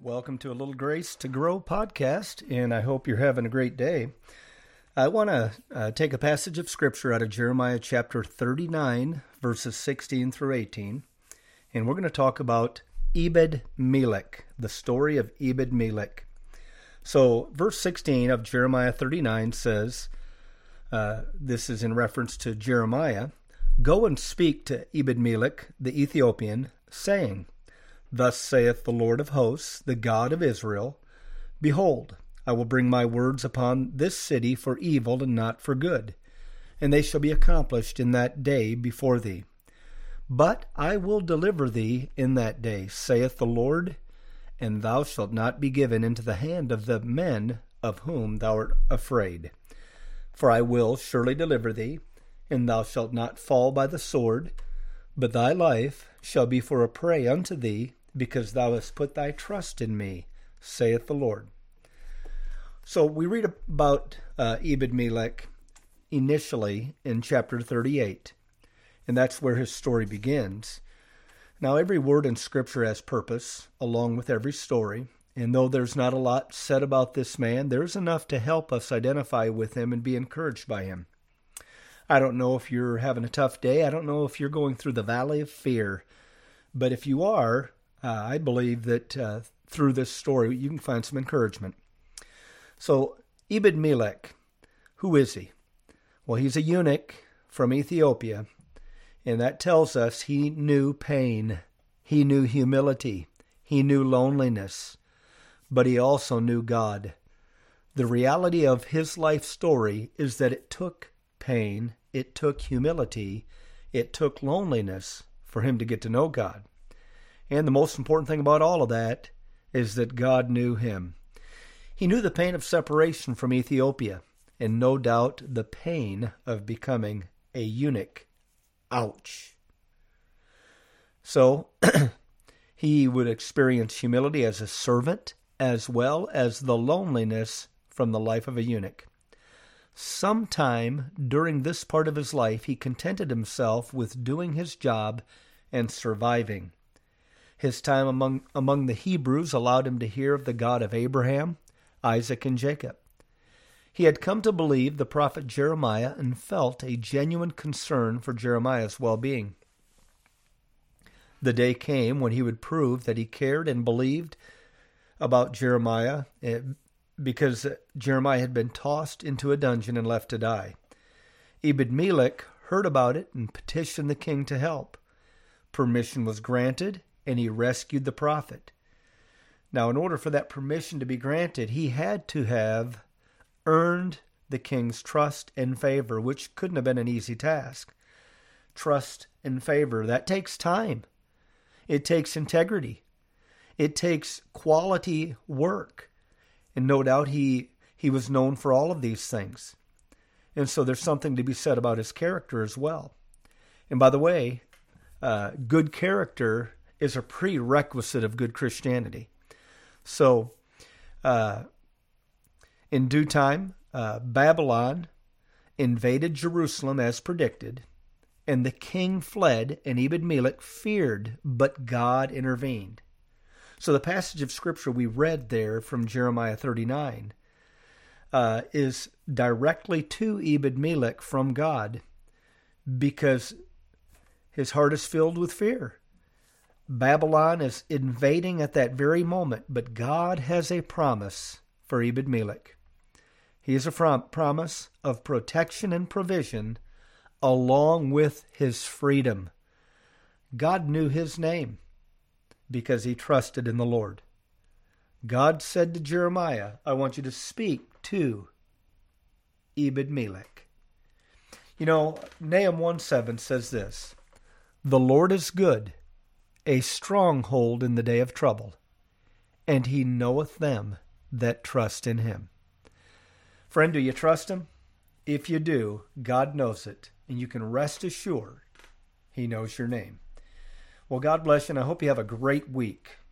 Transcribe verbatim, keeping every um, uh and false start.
Welcome to a Little Grace to Grow podcast, and I hope you're having a great day. I want to uh, take a passage of Scripture out of Jeremiah chapter thirty-nine, verses sixteen through eighteen, and we're going to talk about Ebed-Melech, the story of Ebed-Melech. So, verse sixteen of Jeremiah thirty-nine says, uh, this is in reference to Jeremiah, "Go and speak to Ebed-Melech the Ethiopian, saying, Thus saith the Lord of hosts, the God of Israel, Behold, I will bring my words upon this city for evil and not for good, and they shall be accomplished in that day before thee. But I will deliver thee in that day, saith the Lord, and thou shalt not be given into the hand of the men of whom thou art afraid. For I will surely deliver thee, and thou shalt not fall by the sword, but thy life shall be for a prey unto thee, because thou hast put thy trust in me, saith the Lord." So we read about uh, Ebed-Melech initially in chapter thirty-eight, and that's where his story begins. Now every word in Scripture has purpose, along with every story, and though there's not a lot said about this man, there's enough to help us identify with him and be encouraged by him. I don't know if you're having a tough day. I don't know if you're going through the valley of fear. But if you are, uh, I believe that uh, through this story, you can find some encouragement. So, Ebed-Melech, who is he? Well, he's a eunuch from Ethiopia, and that tells us he knew pain. He knew humility. He knew loneliness. But he also knew God. The reality of his life story is that it took pain, it took humility, it took loneliness for him to get to know God. And the most important thing about all of that is that God knew him. He knew the pain of separation from Ethiopia, and no doubt the pain of becoming a eunuch. Ouch. So, he would experience humility as a servant, as well as the loneliness from the life of a eunuch. Sometime during this part of his life, he contented himself with doing his job and surviving. His time among, among the Hebrews allowed him to hear of the God of Abraham, Isaac, and Jacob. He had come to believe the prophet Jeremiah and felt a genuine concern for Jeremiah's well-being. The day came when he would prove that he cared and believed about Jeremiah because Jeremiah had been tossed into a dungeon and left to die. Ebed-Melech heard about it and petitioned the king to help. Permission was granted, and he rescued the prophet. Now, in order for that permission to be granted, he had to have earned the king's trust and favor, which couldn't have been an easy task. Trust and favor, that takes time. It takes integrity. It takes quality work. And no doubt he, he was known for all of these things. And so there's something to be said about his character as well. And by the way, uh, good character is a prerequisite of good Christianity. So, uh, in due time, uh, Babylon invaded Jerusalem as predicted, and the king fled, and Ebed-Melech feared, but God intervened. So the passage of Scripture we read there from Jeremiah thirty-nine uh, is directly to Ebed-Melech from God, because his heart is filled with fear. Babylon is invading at that very moment, but God has a promise for Ebed-Melech. He has a prom- promise of protection and provision along with his freedom. God knew his name because he trusted in the Lord. God said to Jeremiah, I want you to speak to Ebed-Melech. You know, Nahum one seven says this, "The Lord is good, a stronghold in the day of trouble, and he knoweth them that trust in him." Friend, do you trust him? If you do, God knows it, and you can rest assured he knows your name. Well, God bless you, and I hope you have a great week.